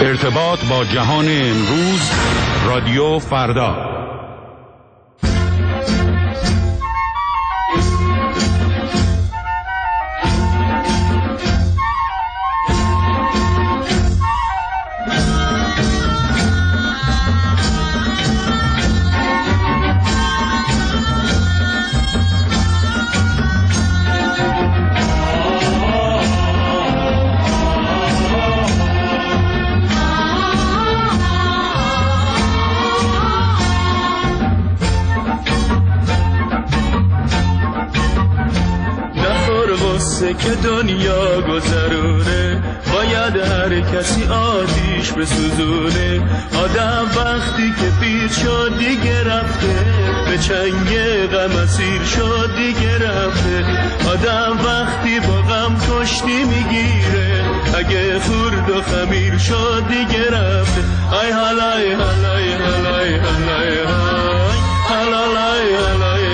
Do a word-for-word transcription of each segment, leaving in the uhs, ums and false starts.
ارتباط با جهان امروز، رادیو فردا. که دنیا گذرونه، باید هر کسی آتیش بسوزونه. آدم وقتی که پیر شد دیگه رفته، به چنگ غم اسیر شد دیگه رفته. آدم وقتی با غم کشتی میگیره، اگه خورد و خمیر شد دیگه رفته. ای حالای حالای حالای حالای حالای حالای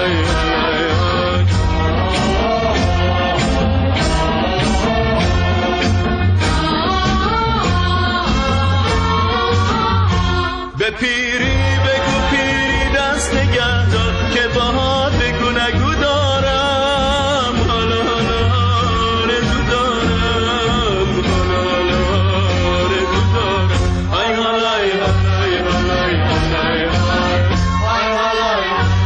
به پیری بگو پیری دست نگه دار، که باهات بگو نگو دارم. حالا حالا آرزو دارم، حالا حالا آرزو دارم. ای حالای حالای حالای حالای حالای.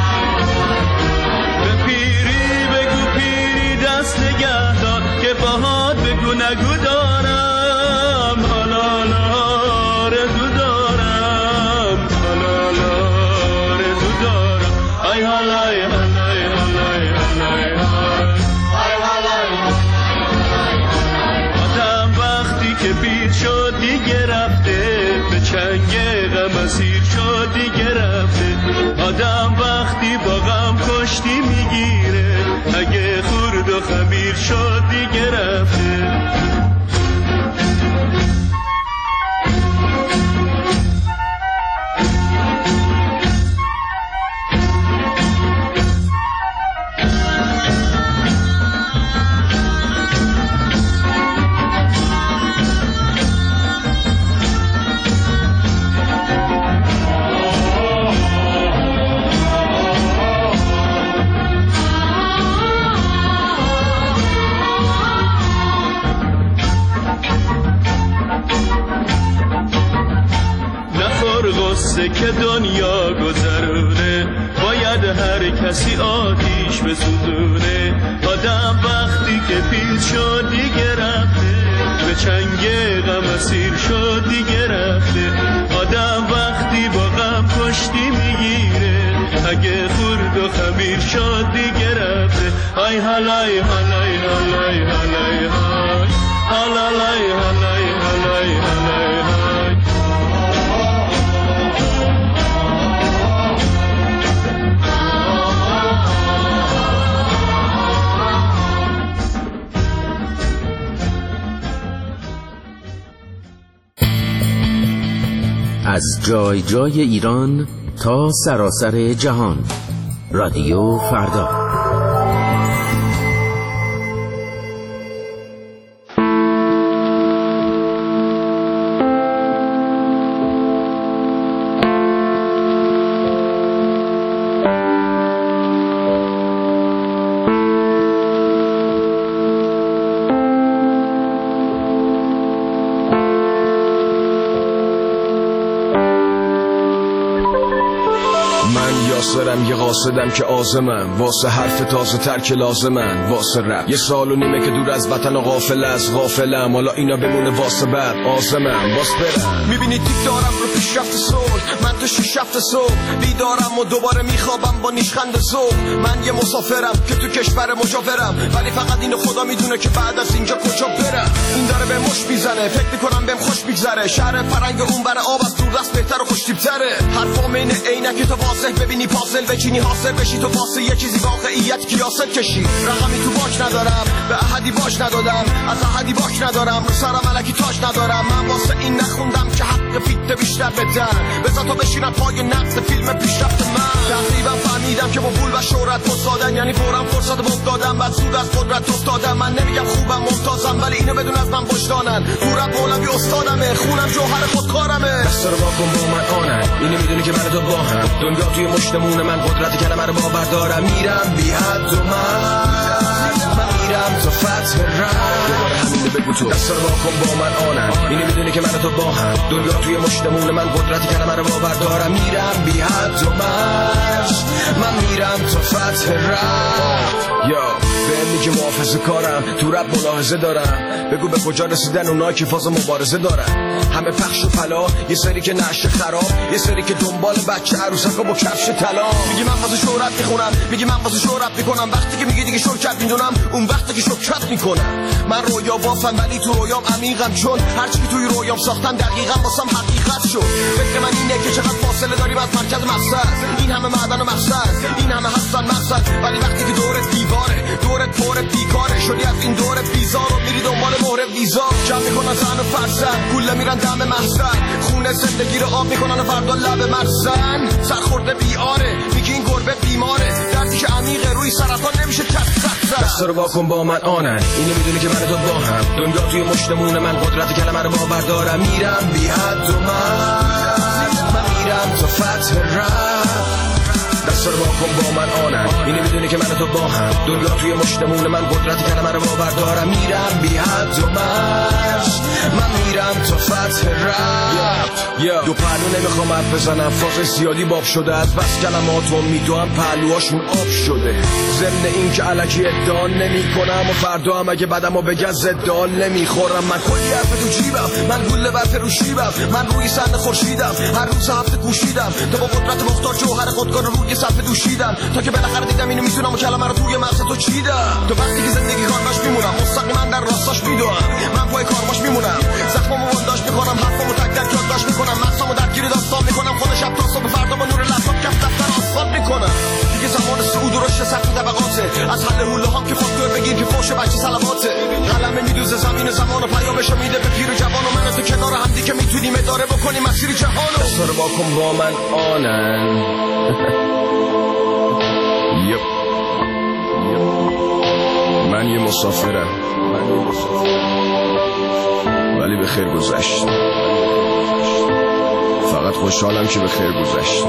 به پیری بگو پیری دست نگه دار، که باهات بگو نگو دارم. حالا حالا آرزو دارم، ای حالای حالای حالای حالای. آدم وقتی که پیر شد دیگه رفته، به چنگ غم اسیر شد دیگه رفته. آدم وقتی با غم کشتی میگیره، اگه خورد و خمیر شد دیگه رفته. که دنیا گذرونه، باید هر کسی آتیش بسوزونه. آدم وقتی که پیر شد دیگه رفته، به چنگ غم اسیر شد دیگه رفته. آدم وقتی با غم کشتی میگیره، اگه خورد و خمیر شد دیگه رفته. ای حالای حالای حالای حالای حالای حالای حالای حالای. از جای جای ایران تا سراسر جهان، رادیو فردا. یاسرم یه قاصدم که آزمم، واسه حرف تازه تر که لازمن، واسه رپ یه سال و نیمه که دور از وطن و غافل از غافلم. حالا اینا بمونه واسه بعد آزمم، باز برم. میبینی تیک دارم رو پیشرفت صلح، من تو شیش هفت صبح بیدارم و دوباره میخوابم با نیشخند صبح. من یه مسافرم که تو کشور مجاورم، ولی فقط اینو خدا میدونه که بعد از اینجا کجا برم. این داره به مش میزنه، فکر میکنم بهم خوش میگذره. شهر فرنگ اون بر آب از دور دست بهتر و خوشتیب‌تره. حرفام اینه عینک تو واضح ببینی پازل بچینی حاصل بشی، تو واسه یه چیزی واقعیت کیاست کشی. رقمی تو باک ندارم، به احدی باش ندادم، از احدی باک ندارم، رو سرم الکی تاج ندارم. من واسه این نخوندم که حق فیت بیشتر بدن، بذار تا بشینن پای نقد فیلم پیشرفت من. تقریبا فهمیدم که با پول و شهرت مسادن، یعنی فورا فرصت بوم دادم بعد سود از قدرت افتادم. من نمیگم خوبم ممتازم ولی اینو بدون از من وجدانن. فورت مولوی استادمه، خونم جوهر خودکارمه. دستا رو واکن با من آنن، اینو میدونی که من تو با هم. دنیا توی مشتمون من، قدرت کلمه رو باور دارم. میرم بی حد و من من میرم تا فتح رد. دوباره همینو بگو تو، دستا رو واکن با من آنن، اینو میدونی که من تو با هم. دنیا توی مشتمون من، قدرت کلمه رو باور دارم. میرم بی حد و من من میرم تا فتح رد. یا به میگه محافظه کارم، تو رب ملاحظه دارم. بگو به کجا رسیدن اونایی که فاز مبارزه دارن. همه پخش و پلا، یه سری که نشه خراب، یه سری که دنبال بچه عروسکا با کفش طلا. میگی من واسه شهرت میخونم، میگی من واسه شهرت میکنم. وقتی که میگی دیگه شرکت میدونم، اون وقتی که شرکت میکنم. من رویا بافم ولی تو رویام عمیقم، چون هرچی که توی رویام ساختم دقیقاً واسم حقیقت شد. فکر من اینه که چقدر فاصله داریم از مرکز مقصد. این همه معدن و مقصد، این همه هستن مقصد، ولی وقتی که دورت دیواره، دورت پر بیکاره شدی از این دور بیزار و میری دنبال مهر ویزا. جمع میکنن زن و فرزن، گوله میرن دم محزن، خونه زندگی رو آب میکنن و فردا لب مرزن. سرخورده بیاره، میگی این گربه بیماره، دردی که عمیقه روی سرطان نمیشه کت کت زد. دستا رو واکن با من آنن، اینو میدونی که من تو با هم. دنیا توی مشتمون من، قدرت کلمه رو باور دارم. میرم بی حد و من من میرم تا فتح رد. دستا رو واکن با من آنن، اینو میدونی که من تو با هم. دنیا توی مشتمون من، قدرت کلمه رو باور دارم. میرم بی حد و من من میرم تا فتح رد. دو پهلو نمیخوام حرف بزنم، فاز زیادی باب شده از بس کلماتو میدوام، پهلوهاشون آب شده. ضمن این که الکی ادعا نمی کنم و فردا هم اگه بدم و بگن زدال نمیخورم. من کلی حرف تو جیبم، من گوله برف رو شیبم، من روی سن خورشیدم، هر روز هفته کوشیدم تا با قدرت مختار جوهر خودکار رو روی صفحه دوشیدم، تا که بالاخره دیدم اینو میتونم و کلمه رو توی مغز تو چیدم. تو وقتی که زندگی کارماش میمونم، مستقیما در راستاش میدوام، من پای کارماش میمونم، زخمامو بنداش میکنم، حرفامو تک تک یادداشت میکنم، مغزامو درگیر داستان میکنم، خود شب تا صبح فردا با نور لپتاپ کف دفتر آسفالت میکنم. دیگه زمان صعود و رشد سطح طبقاته، از حل حوله هام که فاکتور بگیر که فوش بچه صلواته. قلمه میدوزه زمین زمان و پیامشو میده به پیر و جوان و من تو کنار هم دیگه میتونیم اداره بکنیم مسیر جهانو. دستا رو واکن با من آنن. یپ من یه مسافرم، ولی به خیر گذشت. فقط خوشحالم که به خیر گذشت.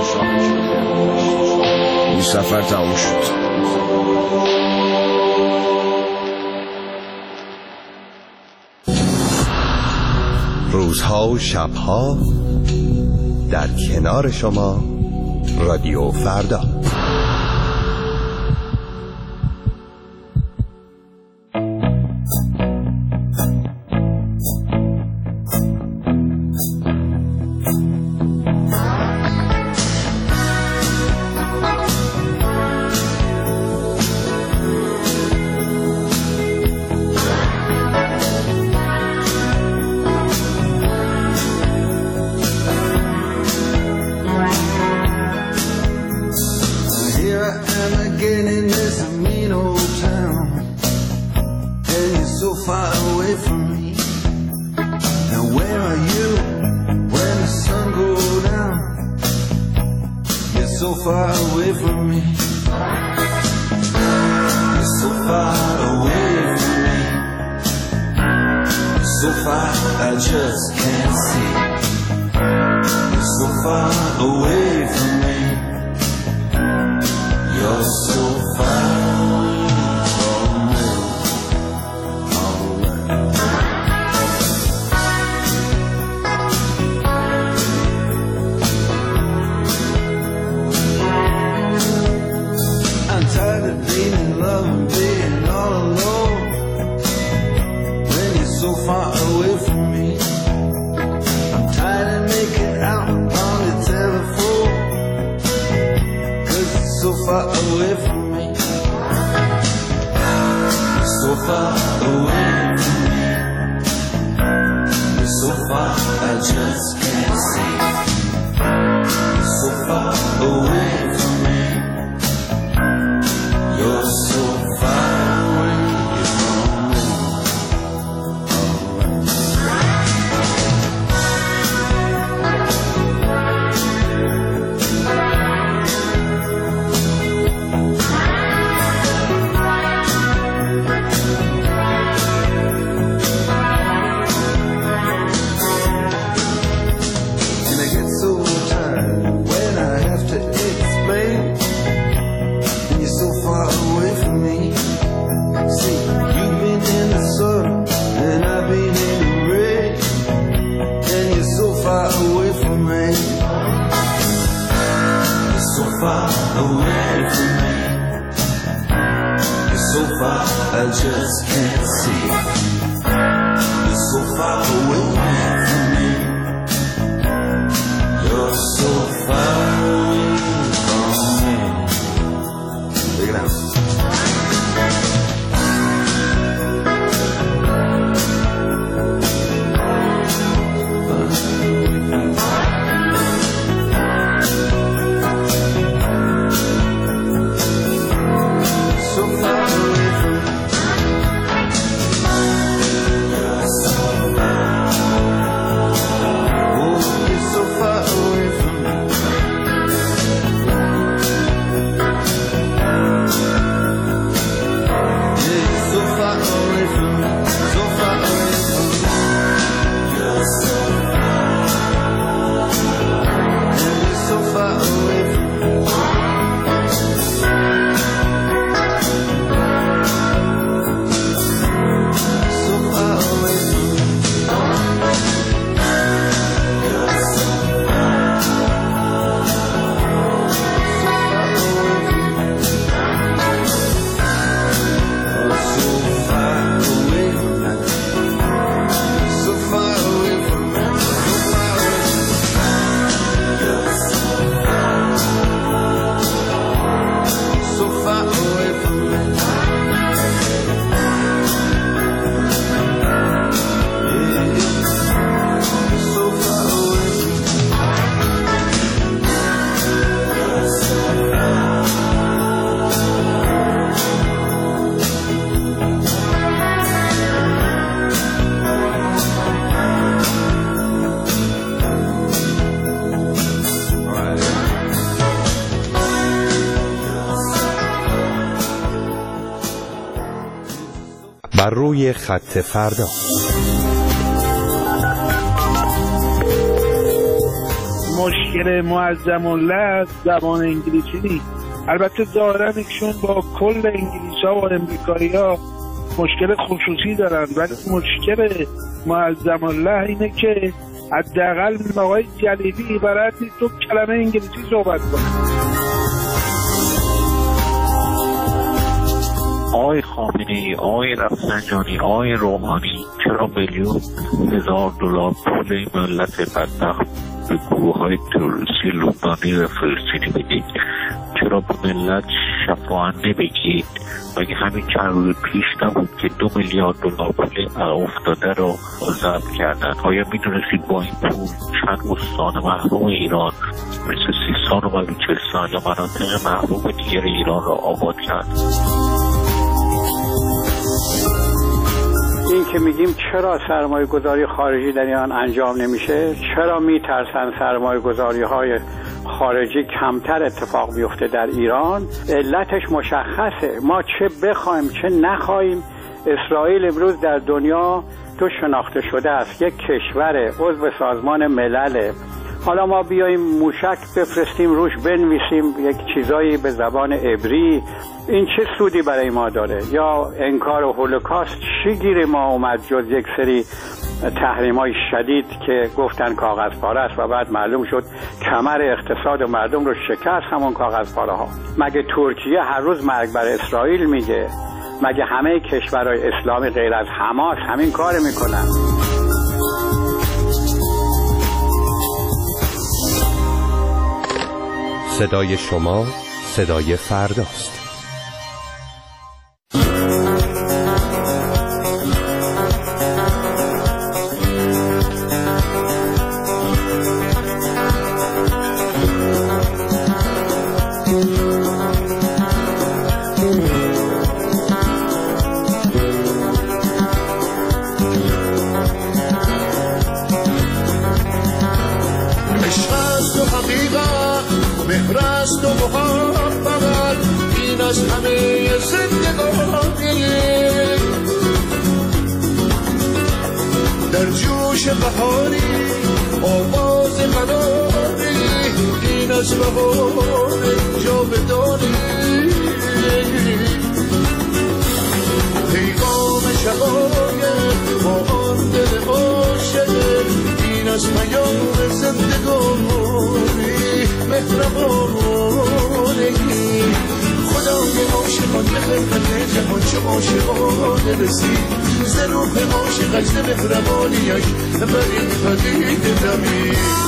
این سفر تموم شد. روزها و شبها در کنار شما، رادیو فردا. far away from me. You're so far I just can't see. You're so far away from me. You're so far away from me. Take it out. بر روی خط فردا. مشکل معظم الله زبان انگلیسی نیست. البته ظاهرا ایشون با کل انگلیس‌ها و امریکایی‌ها مشکل خصوصی دارن، ولی مشکل معظم الله اینه که حداقل آقای جلیلی عبارت نیست تو کلمه انگلیسی صحبت کنه. آقای خامنه‌ای، آقای رفسنجانی، آقای روحانی، چرا میلیون هزار دلار پول ملت بدبخت به گروه‌های تروریستی لبنانی و فلسطینی بدید؟ چرا به ملت شفاعت نمیگید؟ مگه همین چند روز پیش نبود که دو میلیارد دلار پول افتاده رو ضبط کردن؟ آیا میدونستید با این پول چند استان محروم ایران مثل سیستان و بلوچستان یا مناطق محروم دیگر ایران را آباد کرد؟ این که میگیم چرا سرمایه گذاری خارجی در ایران انجام نمیشه، چرا میترسن سرمایه گذاری های خارجی کمتر اتفاق بیفته در ایران، علتش مشخصه. ما چه بخوایم چه نخوایم اسرائیل امروز در دنیا تو شناخته شده است، یک کشور عضو سازمان ملل. حالا ما بیاییم موشک بفرستیم روش بنویسیم یک چیزایی به زبان عبری، این چه سودی برای ما داره؟ یا انکار هولوکاست چی گیر ما اومد جز یک سری تحریم‌های شدید که گفتن کاغذ پاره است و بعد معلوم شد کمر اقتصاد و مردم رو شکست همون کاغذ پاره ها. مگه ترکیه هر روز مرگ بر اسرائیل میگه؟ مگه همه کشورهای اسلامی غیر از حماس همین کار میکنن؟ صدای شما صدای فرداست. در جوش بهاری آواز قناری این از بهار جاودانی پیغام شقایق با آن دل عاشق این از پیام زندگانی مهربانی خدای عاشقان به خلقت جهان چه عاشقانه رسید ز روح عاشقش ز مهربانیش بر این پدیده دمید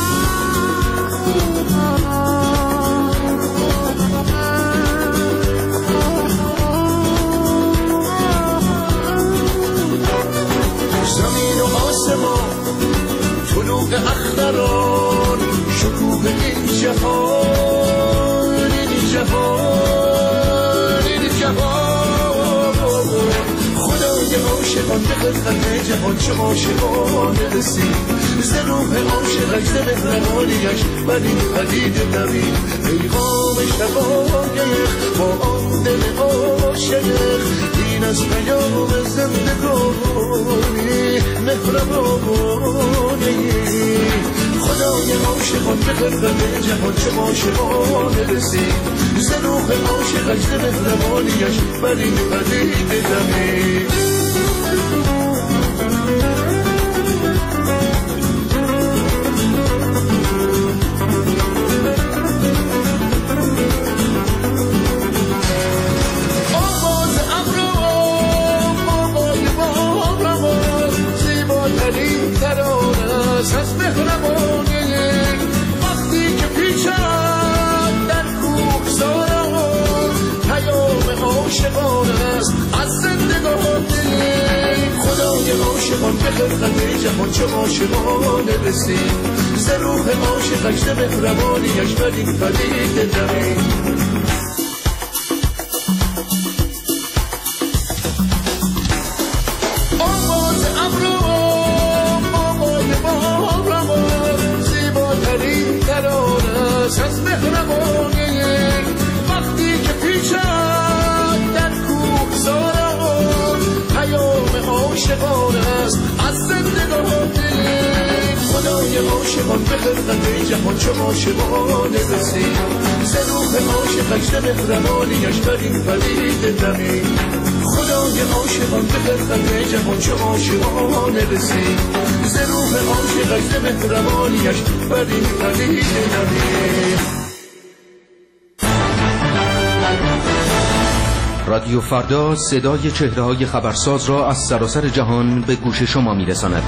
زمین و آسمان طلوع اختران شکوه این جهان این جهان این جهان خدای عاشقان به خلقت جهان چه عاشقانه رسید ز روح عاشقش ز مهربانیش بر این پدیده دوید پیغام شقایق با آن دل عاشق این از پیام زندگانی مهربانی خدای عاشقان به خلقت جهان چه عاشقانه رسید ز روح عاشقش ز مهربانیش بر این پدیده دوید از مهربانی وقتی که پیچم در کوهساران پیام عاشقان است از زندگانی خدای عاشقان به خلقت جهان چه عاشقانه رسید ز روح عاشقش ز مهربانیش بر این پدیده دوید از مهربانی وقتی که پیچم در کوهساران پیام عاشقان است از زندگانی خدای عاشقان به خلقت جهان چه عاشقانه رسید ز روح عاشقش ز مهربانیش بر این پدیده دمید خدای عاشقان به خلقت جهان چه عاشقانه رسید ز روح عاشقش ز مهربانیش بر این پدیده دمید. رادیو فردا صدای چهره‌های خبرساز را از سراسر جهان به گوش شما می‌رساند.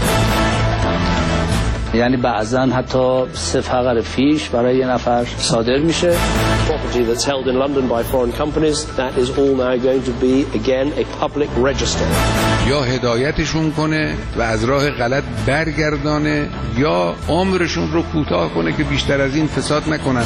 یعنی بعضا حتی سه فقر فیش برای یه نفر صادر میشه. Property that's held in London by foreign companies, that is all now going to be again a public register. یا هدایتشون کنه و از راه غلط برگردانه یا عمرشون رو کوتاه کنه که بیشتر از این فساد نکنن.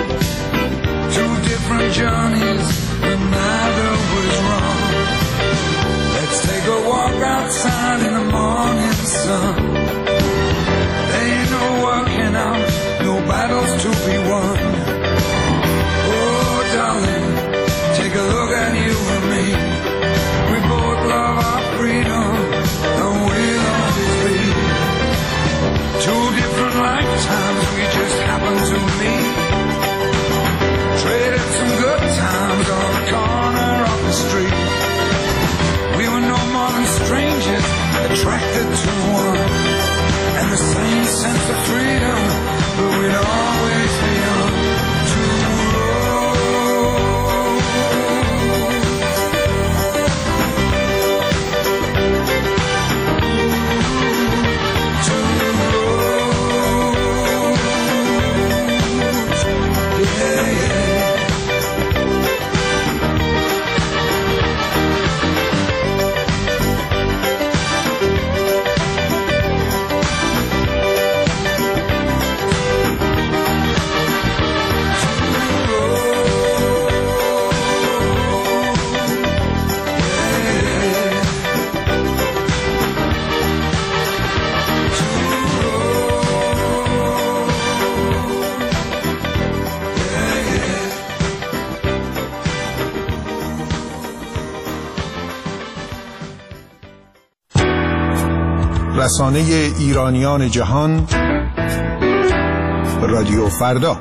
Two different journeys, but neither was wrong. رسانه ایرانیان جهان، رادیو فردا.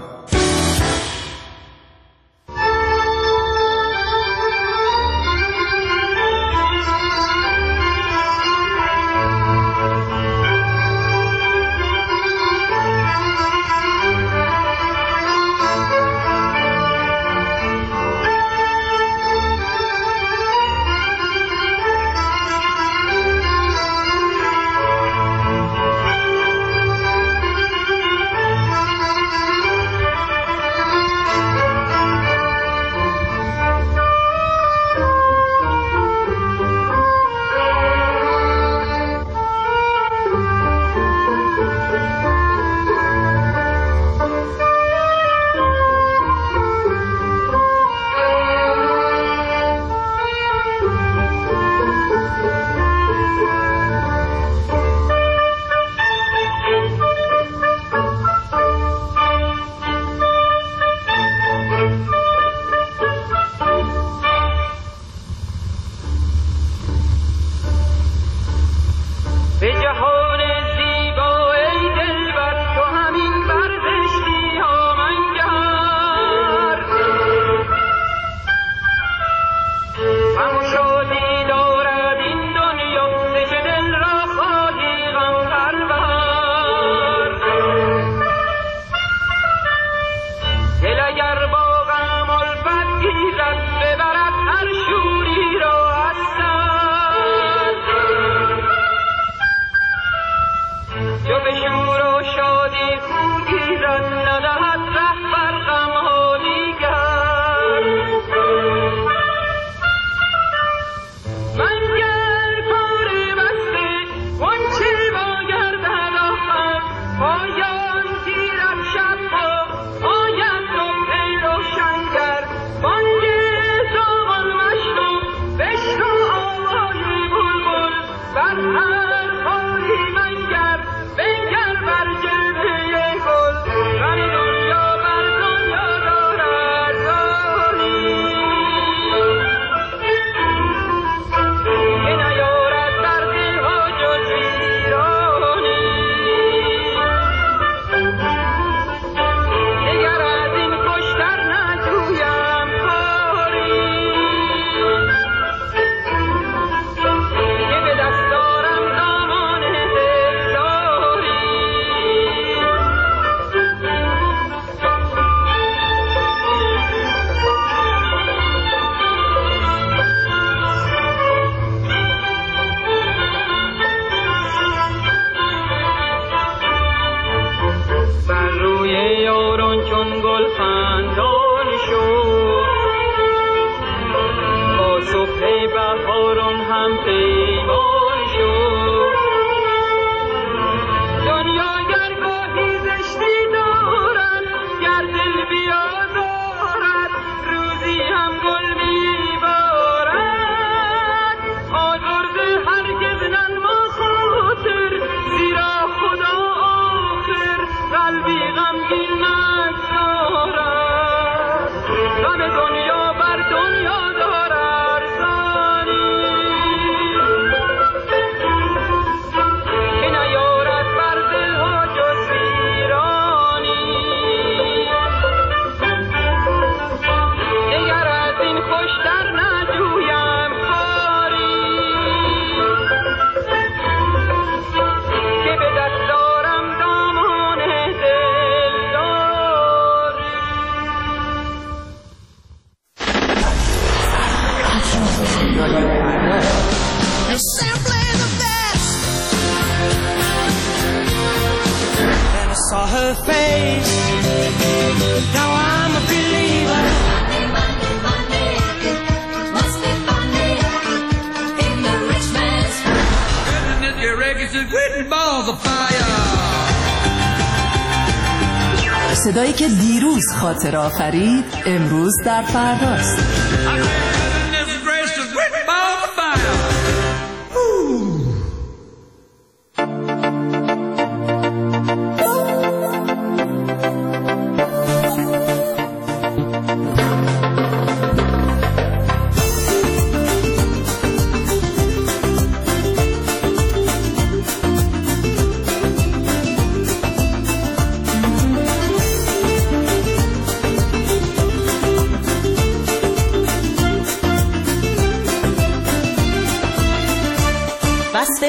صدایی که دیروز خاطر آفرید امروز در فرداست.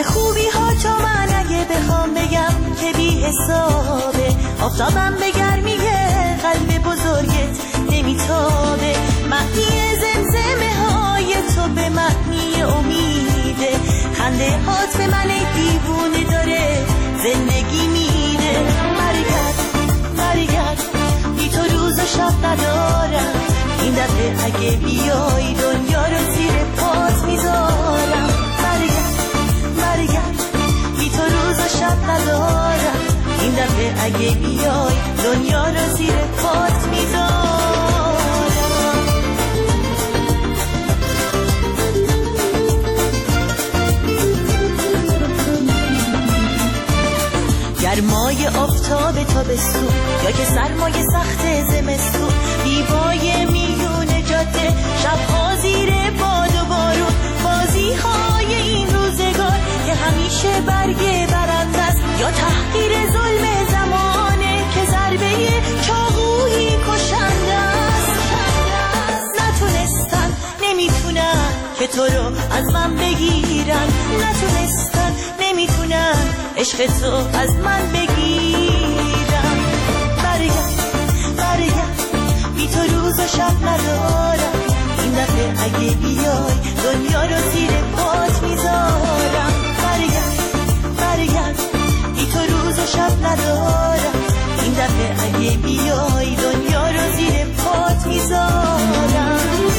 همه خوبی ها تو من اگه بخوام بگم که بی حسابه. آفتابم به گرمی قلب بزرگت نمیتابه. معنی زمزمه های تو به معنی امیده. خنده هات به من دیوونه داره زندگی میده. برگرد برگرد بی تو روز و شب ندارم. این دفعه اگه بیای دنیا رو زیر پات میذارم. برگرد برگرد بی تو روز و شب ندارم. این دفعه اگه بیای دنیا رو زیر پات میذارم. گرمای آفتاب تابستون یا که سرمای سخت زمستون. دیوای میون جاده شبها زیر باد و بارون. بازی های این روزگار که همیشه برگ برنده است یا تحقیر ظلم زمانه که ضربه چاقویی کشنده است. نتونستن نمیتونن که تو رو از من بگیرن. نتونستن نمیتونن عشق تو از من بگیرن. برگرد برگرد بی تو روز و شب ندارم. این دفعه اگه بیای دنیا رو زیر پات میذارم. برگرد برگرد بی تو روز و شب ندارم. این دفعه اگه بیای دنیا رو زیر پات میذارم.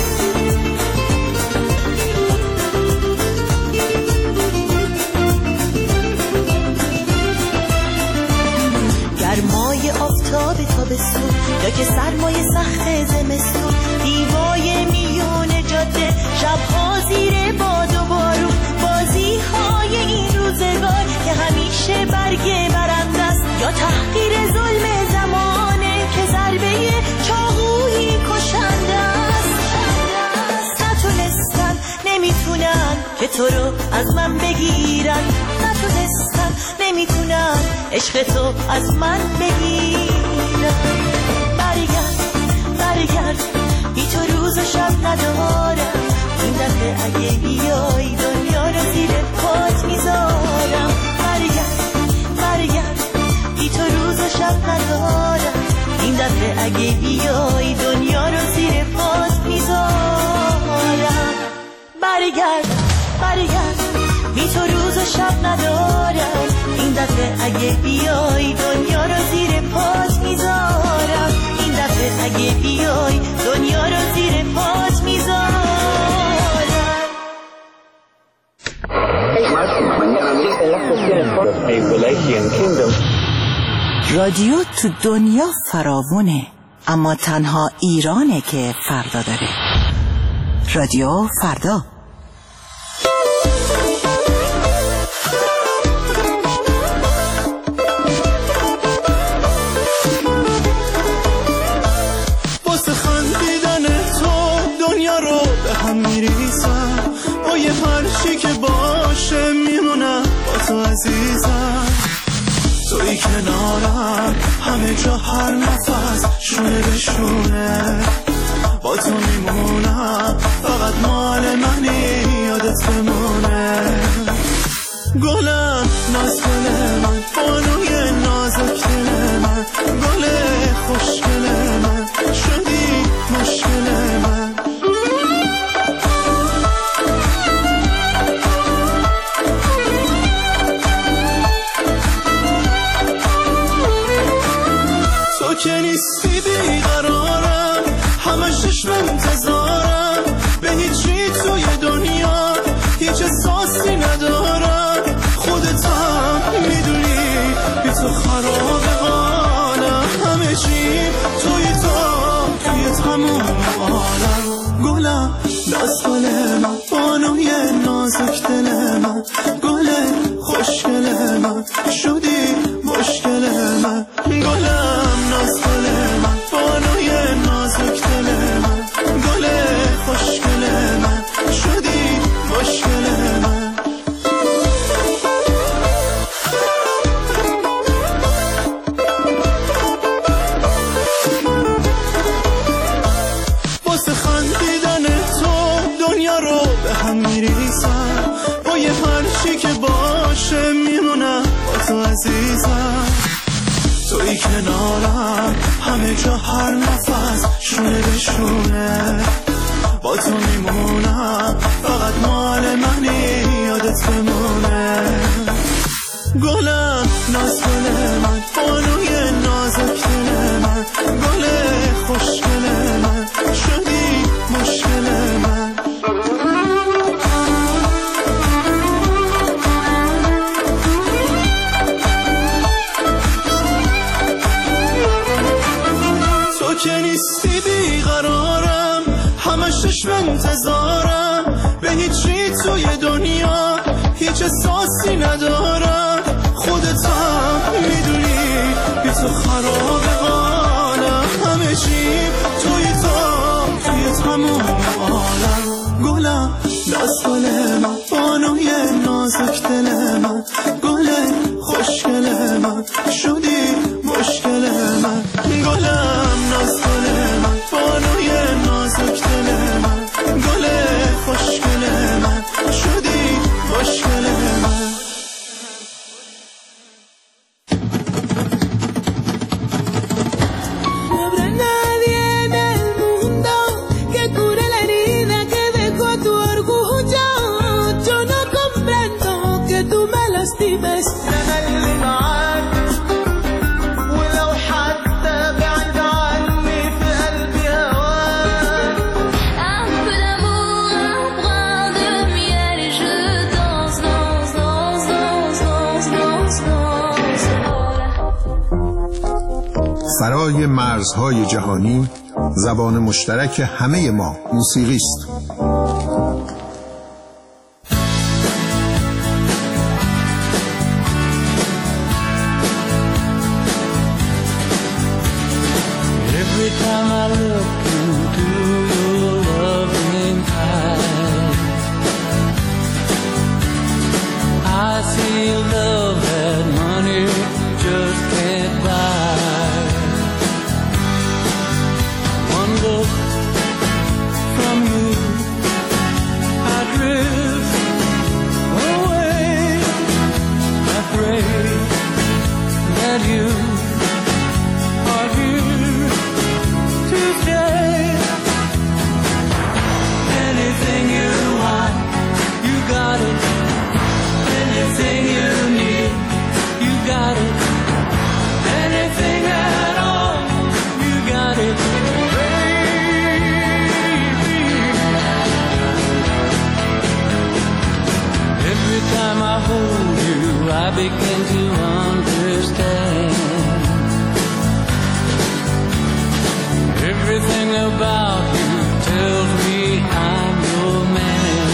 گرمای آفتاب تابستون یا که سرمای سخت زمستون. دیوای میون جاده شبها زیر باد و بارون. بازی های این روزگار که همیشه برگ برنده است یا تحقیر ظلم زمانه که ضربه چاقویی کشنده است. نتونستن نمیتونن که تو رو از من بگیرن. نتونستن نمیتونن عشق تو از من بگیرن. برگرد برگرد بی تو روز و شب ندارم. این دفعه اگه بیای دنیا رو زیر پات میذارم. برگرد برگرد بی تو روز و شب ندارم. این دفعه اگه بیای دنیا رو زیر پات میذارم. برگرد برگرد بی تو روز و شب ندارم. این دفعه اگه بیای دنیا رو زیر پات میذارم. این دفعه اگه بیای دنیا رو زیر پات میذارم. رادیو تو دنیا فراوونه، اما تنها ایرانه که فردا داره. رادیو فردا. واسه خندیدن تو دنیا رو به هم میریزم. با یه هرچی که باشه میمونم با تو عزیزم. توی کنارم همه جا هر نفس شونه به شونه. با تو میمونم فقط مال منی یادت بمونه. گلم ناز گل من بانوی نازک دل من. گل خوشگل من شدی مشکل من. تو که نیستی بیقرارم، همه شش به انتظارم. به هیچی توی دنیا هیچ احساسی ندارم. خودت هم میدونی بی تو خراب حالم. همه چی توی تو توی تموم عالم. گلم دست گل من بانوی نازک دل من. گل خوشگل من شدی مشکل من. گلم ناز گل من بانوی نازک دل من. گل خوشگل من شدی مشکل من. واسه خندیدن تو دنیا رو به هم میریزم. با یه هرچی که با همه جا هر نفس شونه به شونه با تو میمونم، فقط مال منی یادت بمونه. گلم ناز گل من، بانوی نازک دل من، گل خوشگل من، شدی مشکل من. تو که نیستی بیقرارم، همش چشم انتظارم، به هیچی توی دنیا هیچ احساسی ندارم. خودت هم میدونی بی تو خراب حالم، همه چی توی تو توی تمام عالم. گلم دست گل من، بانوی نازک دل من، گل خوشگل من، شدی مشکل من. گلم ناز گل من، بانوی نازک دل من، گل خوشگل من، شدی مشکل من. برای مرزهای جهانی زبان مشترک همه ما موسیقی است. Every time I look into your loving eyes, I see love that money just can't buy. One look from you, I drift away. I pray that you are here to stay. Anything you want, you got it. Anything you need, you got it. Anything at all, you got it. Every time I hold you, I begin to understand. Everything about you tells me I'm your man.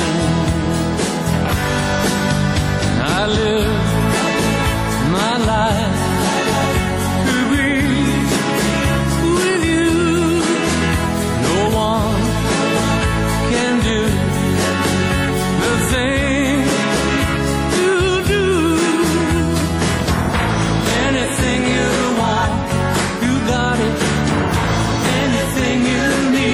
I live my life to be with you. No one can do the thing you do. Anything you want, you got it. Anything you need.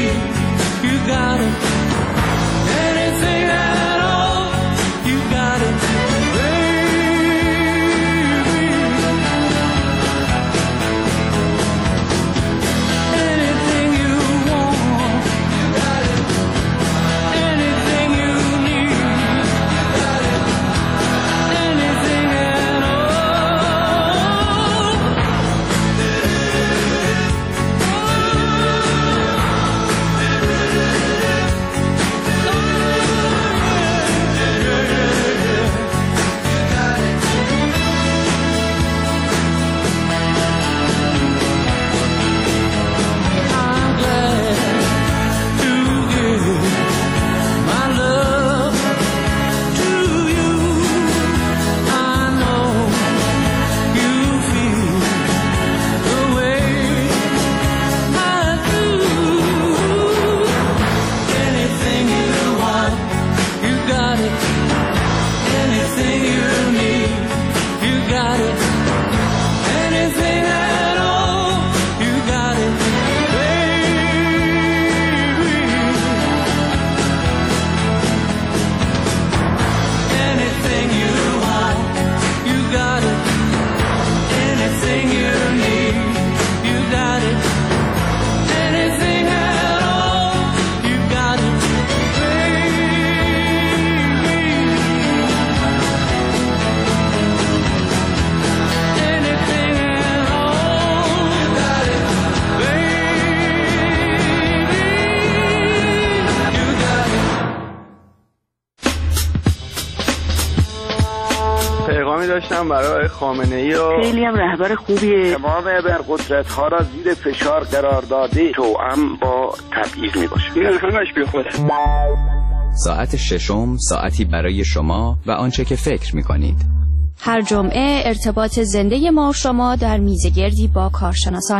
گذاشتم برای خامنه‌ای و خیلی هم رهبر خوبیه. تمام ابرقدرت‌ها را زیر فشار قرار داده توأم با تبعیض میباشه. این همش بی خوده. ساعت ششم ساعتی برای شما و آنچه که فکر می‌کنید. هر جمعه ارتباط زنده ما و شما در میزگردی با کارشناسان.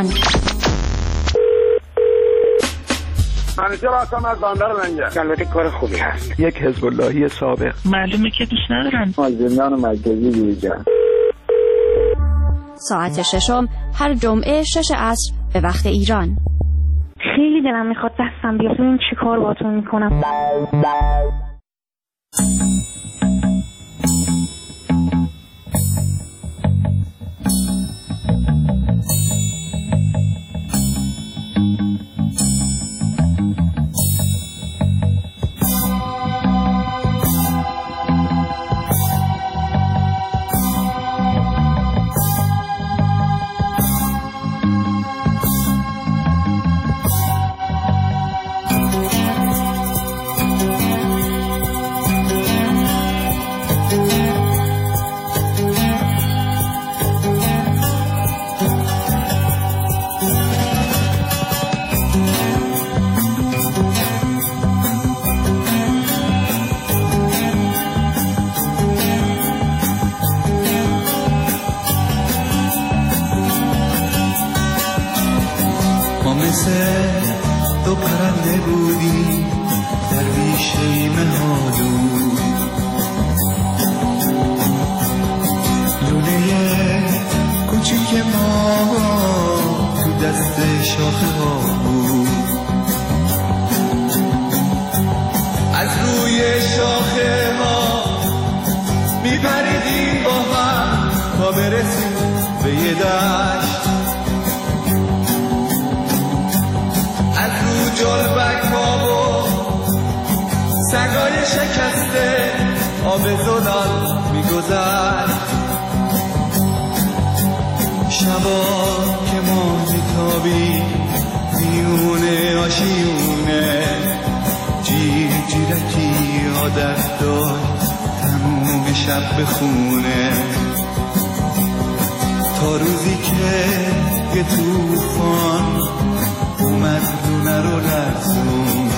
منیجر آسان از باندر لنگه. البته کار خوبی هست. یک حزب اللهی سابق. معلومه که دوست ندارن. زندان مرکزی دیگر. ساعت ششم هر جمعه شش عصر به وقت ایران. خیلی دلم میخواد دستم بیاد ببین چی کار باهاتون میکنم. دو پرنده بودی در بیشه مهالو، لونه کوچیک ما تو دست شاخه ها بود. از روی شاخه ها میپریدیم با هم تا برسیم به یه دشت. جلبک ها و سگای شکسته آب زلال میگذشت. شبا که ما میتابیم میونه آشیونه، جیر جیرکی عادت داشت تموم شب بخونه، تا روزی که یه توفان اومد لونه رو لرزون،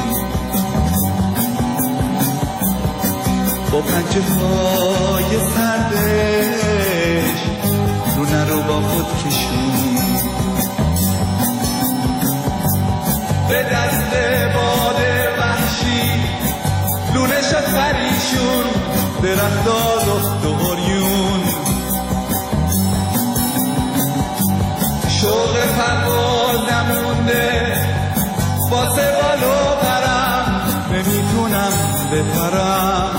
با پنجه های سردش لونه رو با خود کشون. به دست باد وحشی لونه شد پریشون، درختا لخت و عریون. شوق پرواز نمونده واسه بالو برم، نمیتونم بپرم.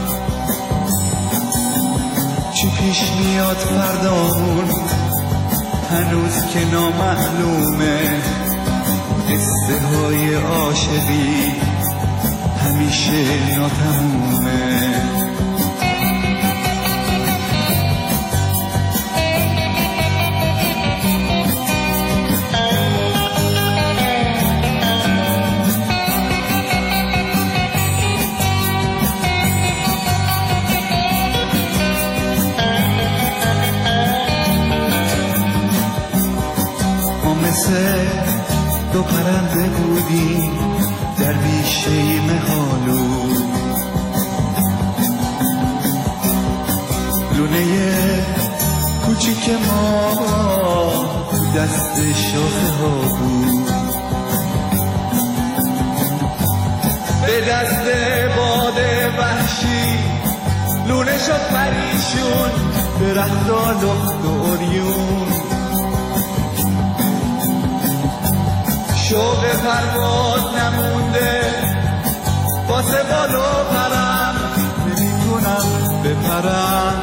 چی پیش میاد فردامون هنوز که نامعلومه، قصه های عاشقی همیشه ناتمومه. دو پرنده بودیم در بیشه مهالو، لونه کوچیک ما تو دست شاخه ها بود. به دست باد وحشی لونه شد پریشون، درختا لخت و عریون. شوق پرواز نمونده واسه بالو پرم، نمیتونم بپرم.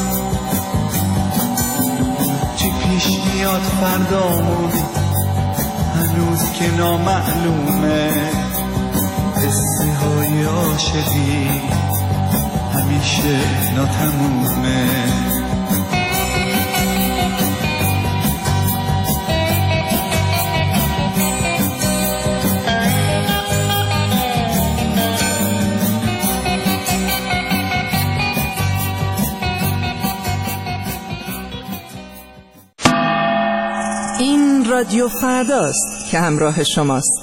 چی پیش میاد فردامون هنوز که نامعلومه، قصه های عاشقی همیشه ناتمومه. رادیو فرداست که همراه شماست.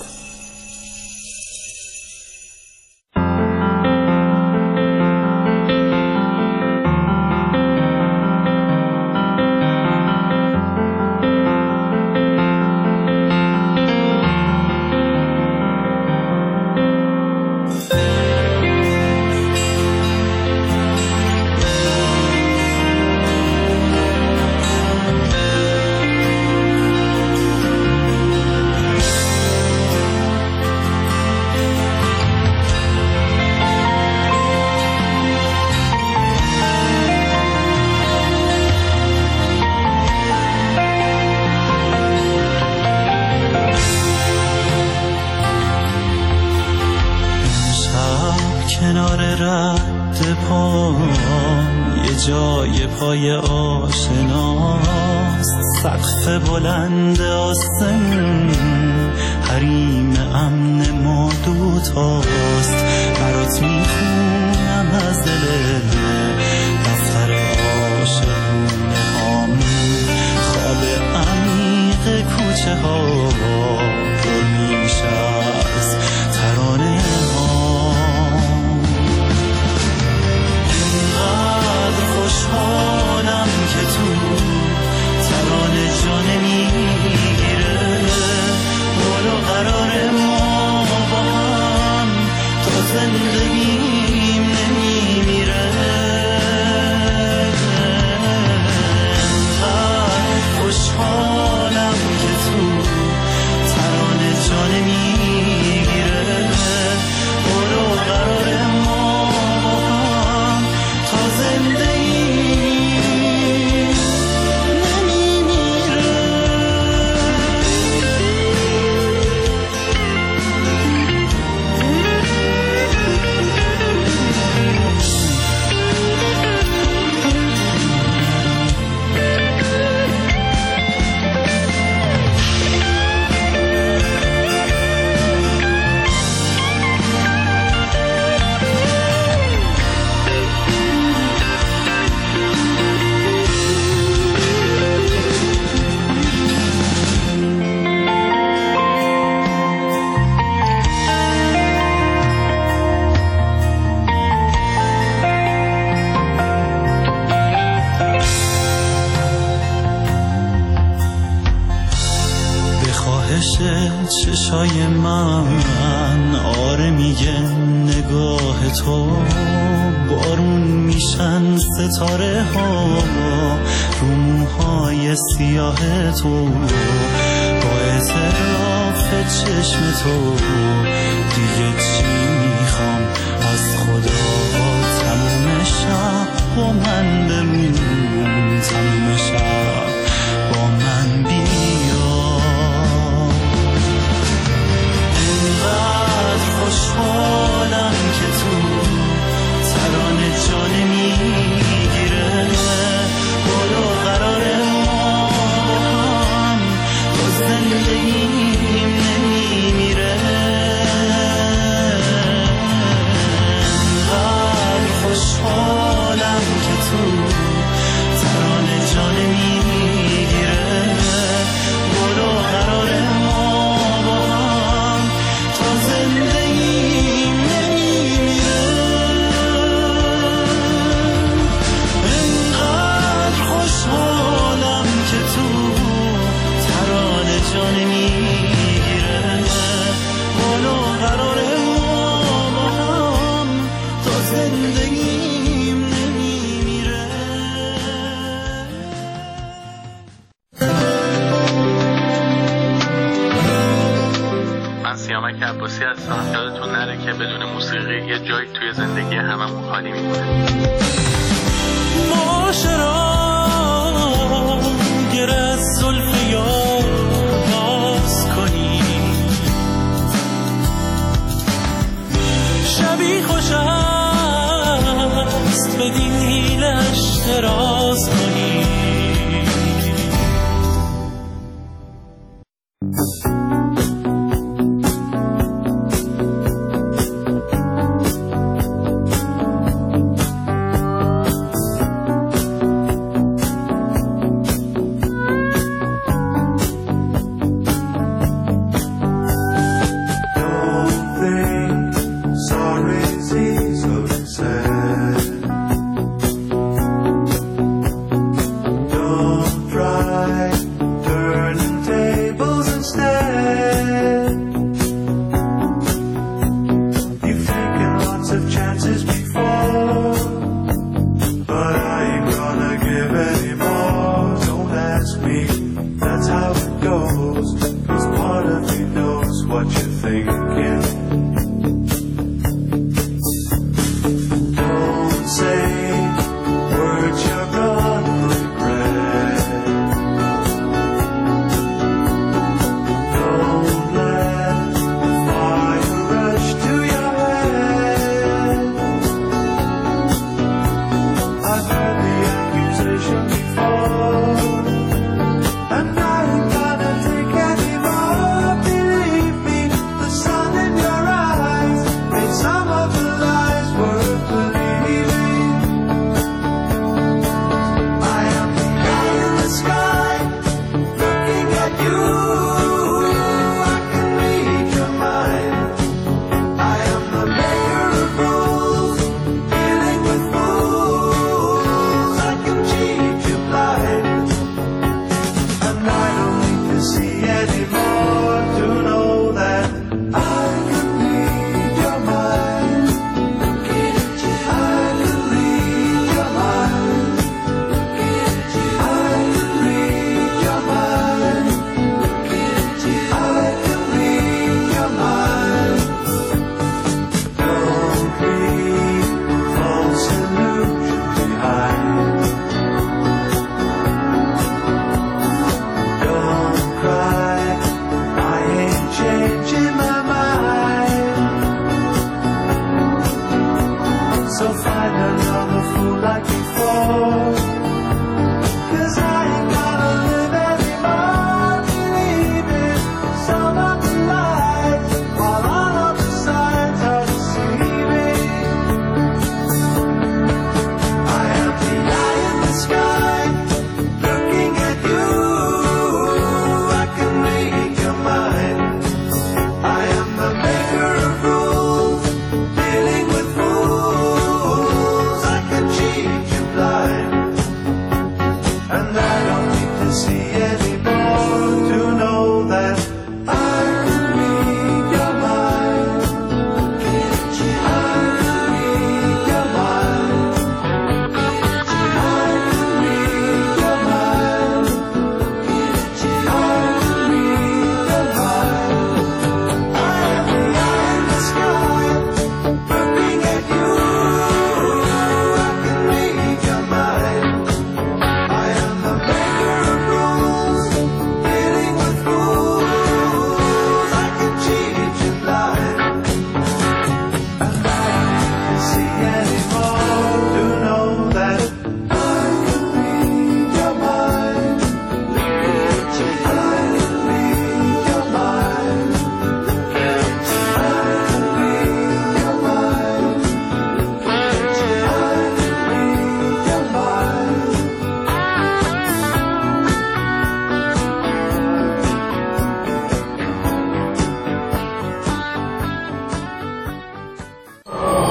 جای پای آشناست، سقف بلند آسمون حریم امن ما دوتاست. برات میخونم از دل دفتر عاشقونه هامون، خواب عمیق کوچه ها پر میشه از ترانه ها. خوشحالم که تو ترانه جانه میگیره، بالا قرار ما با هم تا زندگیم نمیمیره. خوشحالم که تو ترانه جانه میگیره، بالا قرار ما با هم تا زندگی چشای من آره میگه نگاه تو، بارون میشن ستاره ها رو موهای سیاه تو. با اعتراف چشم تو دیگه چی میخوام از خدا؟ تموم شب با من بمون، تموم شب با من بیا. خوشحالم که تو ترانه جانه میگیره، بالا قرار ما با هم تا زندگیم نمیمیره. خوشحالم که تو ترانه جانه میگیره، بالا قرار ما با هم تا زندگیم نمیمیره. انقدر خوشحالم که تو ترانه جانه میگیره، بالا قرار ما با هم تا زندگیم نمیمیره. من سیامک عباسی هستم. یادتون نره که بدون موسیقی یه جایی توی زندگی هممون خالی میمونه. ماجرا گر از زلف یار باز کنی، شبی خوش است بدین حیلش دراز کنی.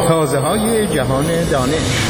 تازه های جهان دانش.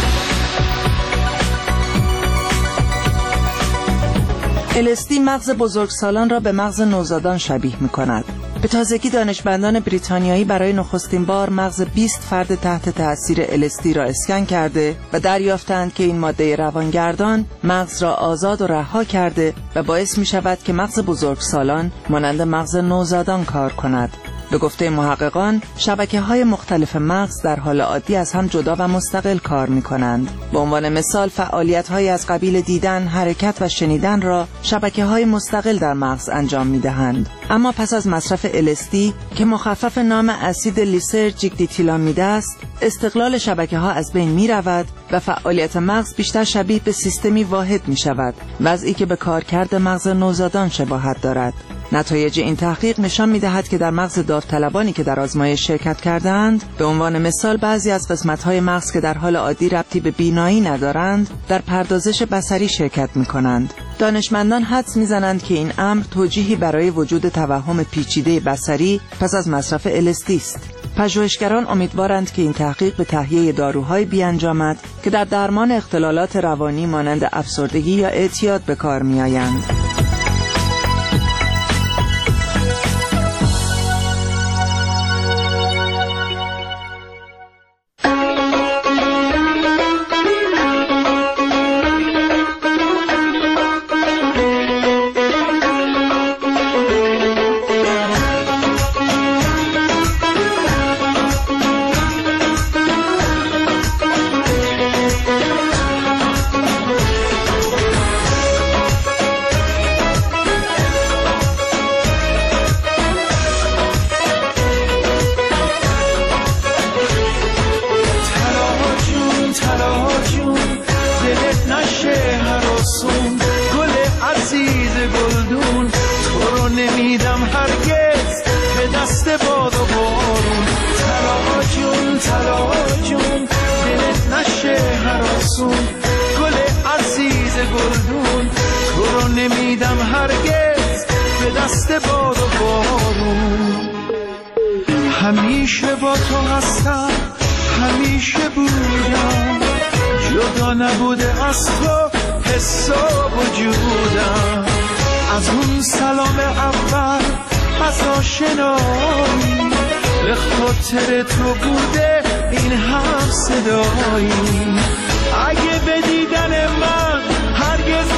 ال‌اس‌دی مغز بزرگسالان را به مغز نوزادان شبیه می کند. به تازگی دانشمندان بریتانیایی برای نخستین بار مغز بیست فرد تحت تأثیر ال‌اس‌دی را اسکن کرده و دریافتند که این ماده روانگردان مغز را آزاد و رها کرده و باعث می شود که مغز بزرگسالان مانند مغز نوزادان کار کند. به گفته محققان، شبکه‌های مختلف مغز در حال عادی از هم جدا و مستقل کار می‌کنند. به عنوان مثال، فعالیت‌هایی از قبیل دیدن، حرکت و شنیدن را شبکه‌های مستقل در مغز انجام می‌دهند. اما پس از مصرف ال‌اس‌دی که مخفف نام اسید لیسرژیک دیتیلامید است، استقلال شبکه‌ها از بین می‌رود و فعالیت مغز بیشتر شبیه به سیستمی واحد می‌شود، وضعی که به کارکرد مغز نوزادان شباهت دارد. نتایج این تحقیق نشان می‌دهد که در مغز داوطلبانی که در آزمایش شرکت کردند، به عنوان مثال بعضی از قسمت‌های مغز که در حال عادی ربطی به بینایی ندارند، در پردازش بصری شرکت می‌کنند. دانشمندان حدس می‌زنند که این امر توجیهی برای وجود توهم پیچیده بصری پس از مصرف ال‌اس‌دی است. پژوهشگران امیدوارند که این تحقیق به تهیه داروهایی بیانجامد که در درمان اختلالات روانی مانند افسردگی یا اعتیاد به کار می‌آیند. همیشه با تو هستم، همیشه بودم، جدا نبوده از تو حس و وجودم. از اون سلام اول، از آشنایی، به خاطر تو بوده این هم صدایی. اگه به دیدن من هرگز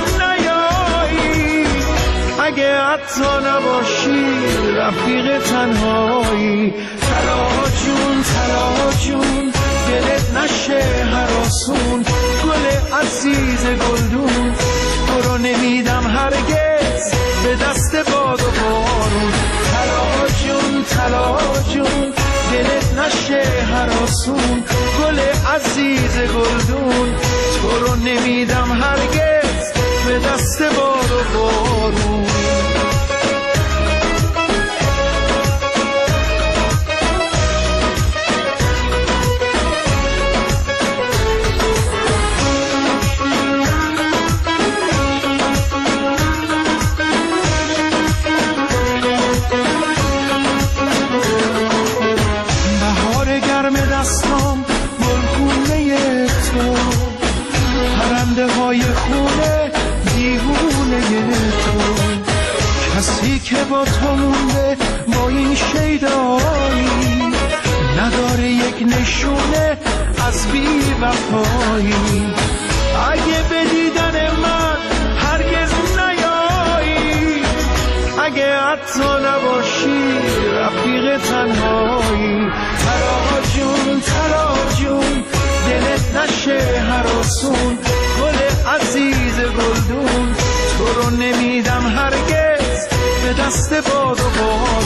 نیایی، اگه حتی نباشی رفیق تنهایی. تلا جون تلا جون دلت نشه هراسون، گل عزیز گلدون تو رو نمیدم هرگز به دست باد و بارون. تلا جون تلا جون دلت نشه هراسون، گل عزیز گلدون تو رو نمیدم هرگز به دست باد و بارون. کسی که با تو مونده با این شیدایی، نداره یک نشونه از بی وفایی. اگه به دیدن من هرگز نیایی، اگه حتی نباشی رفیق تنهایی. تلا جون تلا جون دلت نشه هراسون، گل عزیز گلدون تو رو نمیدم هرگز به دست باد و باد.